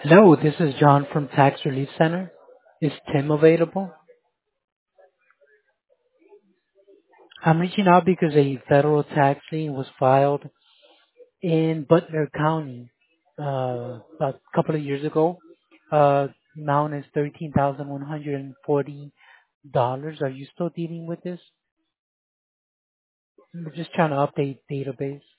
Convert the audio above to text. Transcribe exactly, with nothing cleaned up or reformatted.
Hello, this is John from Tax Relief Center. Is Tim available? I'm reaching out because a federal tax lien was filed in Butler County uh, a couple of years ago. Uh, amount is thirteen thousand one hundred forty dollars. Are you still dealing with this? We're just trying to update database.